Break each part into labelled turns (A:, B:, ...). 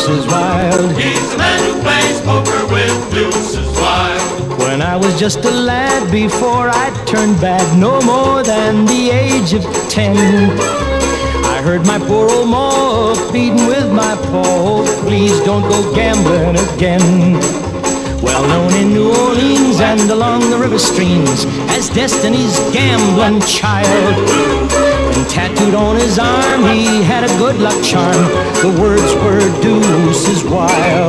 A: Deuces Wild.
B: He's the man who plays poker with Deuces Wild.
A: When I was just a lad before I turned bad, no more than the age of 10, I heard my poor old ma pleading with my pa, oh, please don't go gambling again. Well known in New Orleans and along the river streams as Destiny's gambling child. And tattooed on his arm he had a good luck charm. The words were Deuces Wild.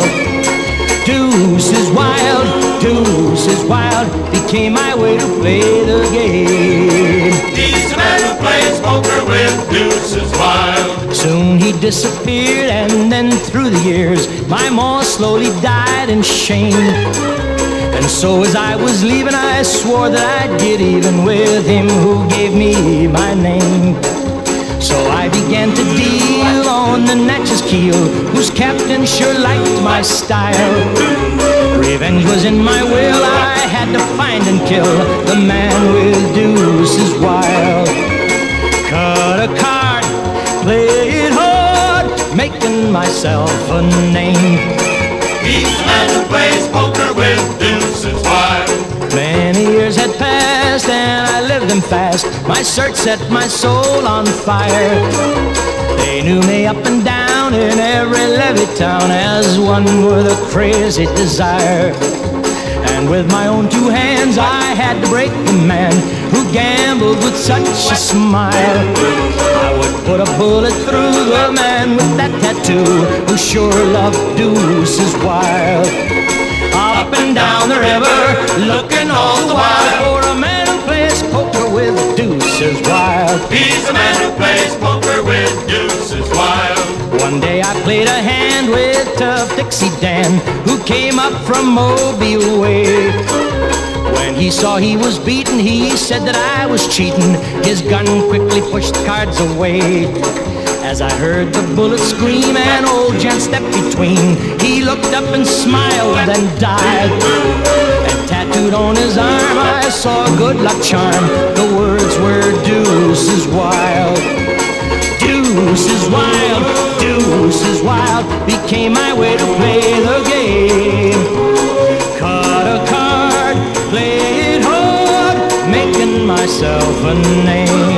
A: Deuces Wild, Deuces Wild became my way to play the game.
B: He's the man who plays poker with Deuces Wild.
A: Soon he disappeared, and then through the years my ma slowly died in shame. And so as I was leaving I swore that I'd get even with him who gave me my name. So I began to deal on the Natchez keel, whose captain sure liked my style. Revenge was in my will, I had to find and kill the man with Deuces Wild. Cut a card, play it hard, making myself a name.
B: He's the man who plays poker with Deuces Wild.
A: Many years had passed and I lived them fast. My search set my soul on fire. They knew me up and down in every levee town as one with a crazy desire. And with my own two hands I had to break the man who gambled with such a smile. I would put a bullet through the man with that tattoo who sure loved Deuces Wild. Up and down the river, looking all the while for a man who plays poker with Deuces Wild.
B: He's the man who plays poker with Deuces Wild.
A: One day I played a hand with tough Dixie Dan, who came up from Mobile way. When he saw he was beaten, he said that I was cheating. His gun quickly pushed the cards away. As I heard the bullet scream and old Jan stepped between, he looked up and smiled and died. And tattooed on his arm I saw a good luck charm. The words were Deuces Wild. Deuces Wild, Deuces Wild became my way to play the game. Cut a card, play it hard, making myself a name.